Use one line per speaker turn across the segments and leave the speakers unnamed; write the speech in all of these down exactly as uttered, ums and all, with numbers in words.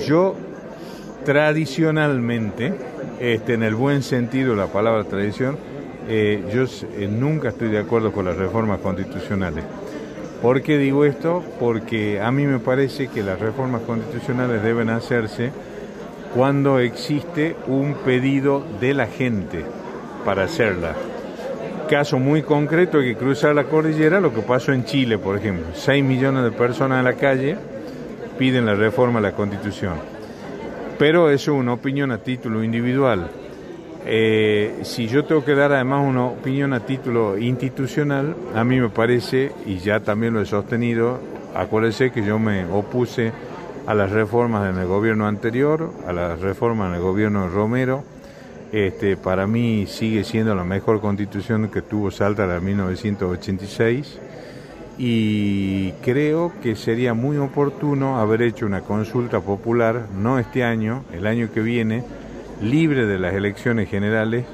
yo tradicionalmente, este, en el buen sentido de la palabra tradición, eh, yo eh, nunca estoy de acuerdo con las reformas constitucionales. ¿Por qué digo esto? Porque a mí me parece que las reformas constitucionales deben hacerse cuando existe un pedido de la gente para hacerla. Caso muy concreto, hay que cruzar la cordillera, lo que pasó en Chile, por ejemplo. seis millones de personas en la calle piden la reforma de la Constitución. Pero eso es una opinión a título individual. Eh, si yo tengo que dar además una opinión a título institucional, a mí me parece, y ya también lo he sostenido, acuérdense que yo me opuse a las reformas en el gobierno anterior, a las reformas en el gobierno de Romero. Este, para mí sigue siendo la mejor constitución que tuvo Salta, la de mil novecientos ochenta y seis, y creo que sería muy oportuno haber hecho una consulta popular, no este año, el año que viene, libre de las elecciones generales.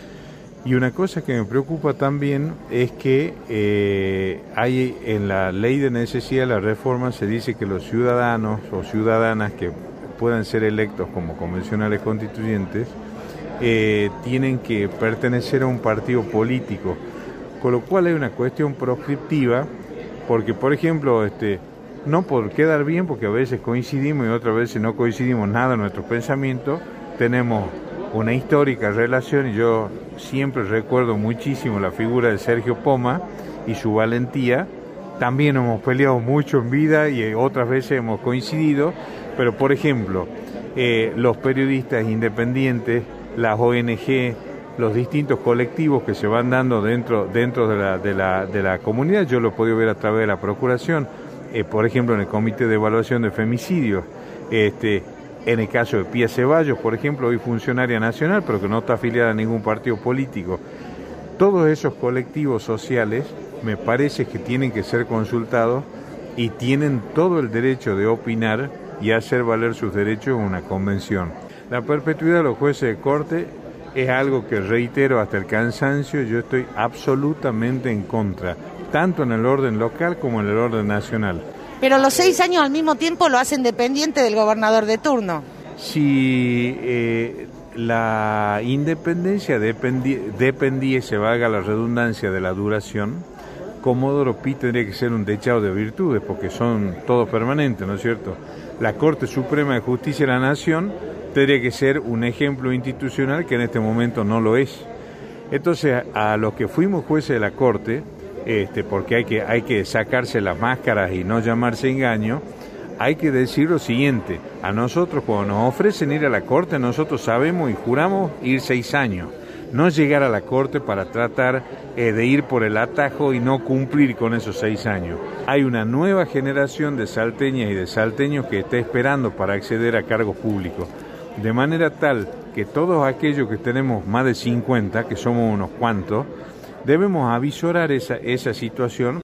Y una cosa que me preocupa también es que eh, hay en la ley de necesidad de la reforma se dice que los ciudadanos o ciudadanas que puedan ser electos como convencionales constituyentes eh, tienen que pertenecer a un partido político, con lo cual hay una cuestión proscriptiva, porque por ejemplo, este, no por quedar bien, porque a veces coincidimos y otras veces no coincidimos nada en nuestros pensamientos, tenemos una histórica relación y yo siempre recuerdo muchísimo la figura de Sergio Poma y su valentía. También hemos peleado mucho en vida y otras veces hemos coincidido, pero por ejemplo, eh, los periodistas independientes, las O N G, los distintos colectivos que se van dando dentro, dentro de, la, de, la, de la comunidad, yo lo he podido ver a través de la Procuración, eh, por ejemplo en el Comité de Evaluación de Femicidios, este, en el caso de Pía Ceballos, por ejemplo, hoy funcionaria nacional, pero que no está afiliada a ningún partido político. Todos esos colectivos sociales me parece que tienen que ser consultados y tienen todo el derecho de opinar y hacer valer sus derechos en una convención. La perpetuidad de los jueces de corte es algo que reitero hasta el cansancio, yo estoy absolutamente en contra, tanto en el orden local como en el orden nacional.
Pero los seis años al mismo tiempo lo hacen dependiente del gobernador de turno.
Si eh, la independencia dependí, dependiese, valga la redundancia, de la duración, Comodoro Pi tendría que ser un dechado de virtudes, porque son todos permanentes, ¿no es cierto? La Corte Suprema de Justicia de la Nación tendría que ser un ejemplo institucional que en este momento no lo es. Entonces, a los que fuimos jueces de la Corte, este, porque hay que, hay que sacarse las máscaras y no llamarse engaño, hay que decir lo siguiente: a nosotros cuando nos ofrecen ir a la Corte, nosotros sabemos y juramos ir seis años, no llegar a la Corte para tratar eh, de ir por el atajo y no cumplir con esos seis años. Hay una nueva generación de salteñas y de salteños que está esperando para acceder a cargos públicos, de manera tal que todos aquellos que tenemos más de cincuenta, que somos unos cuantos, debemos avisorar esa, esa situación